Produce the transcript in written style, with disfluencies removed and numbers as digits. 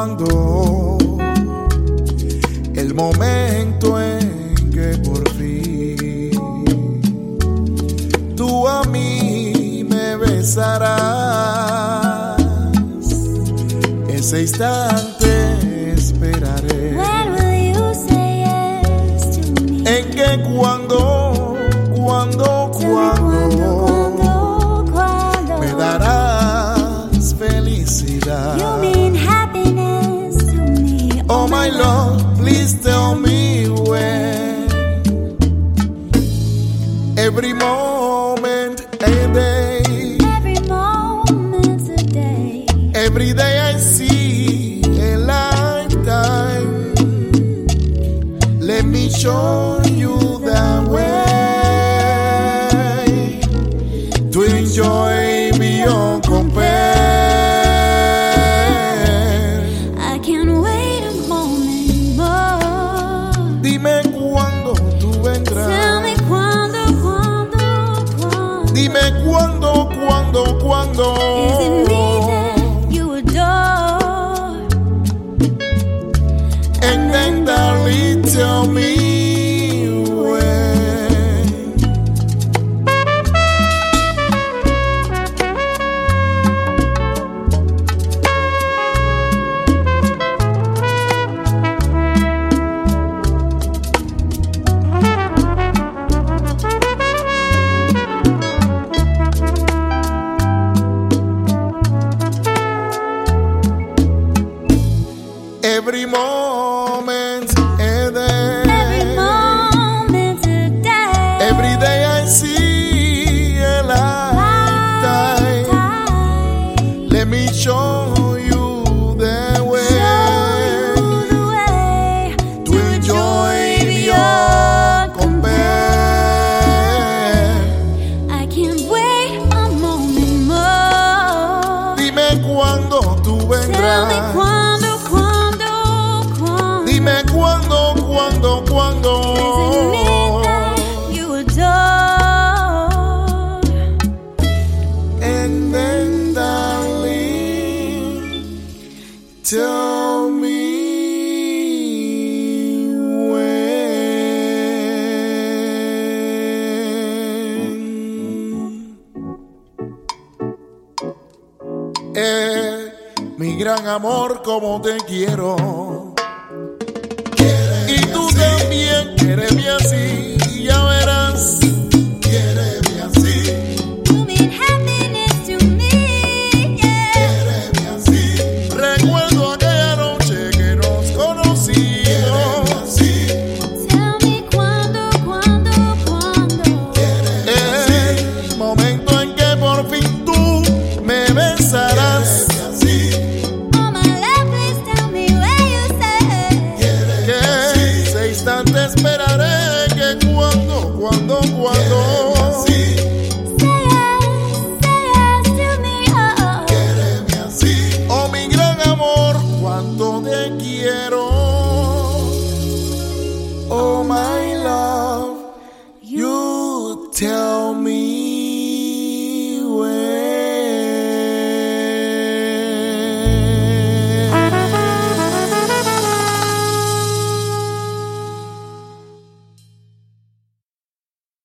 cuando, el momento en que por fin tú a mí me besarás, ese instante esperaré. When will you say yes to me? En que cuando me darás felicidad. You mean happiness to me. Oh my love, please tell me when. Every moment a day. Every moment's a day. Every day I see a lifetime. Let me show you the way to enjoy beyond compare. I can't wait a moment more. Dime cuándo tú vendrás. Tell me cuándo. Dime cuándo. Is it me that you adore? And then darling, tell me when. Every moment a day. Every moment's a day. Every day I see a lifetime. Let me show you the way to enjoy beyond compare. I can't wait a moment more. Dime cuándo tú Tell me vendrás. cuándo. Dime cuándo. Is it me that you adore? And then darling, tell me when. Mi gran amor, como te quiero. Y tú también quiereme así, ya verás. Quiereme así. You mean happiness to me, yeah. Quiereme así. Recuerdo aquella noche que nos conocimos. Tell me cuándo. El momento en que por fin tú me besarás. Oh my love, please tell me where you say. Que ese instante esperaré. Que cuando. Say yes to me, oh. Oh mi gran amor, cuánto te quiero.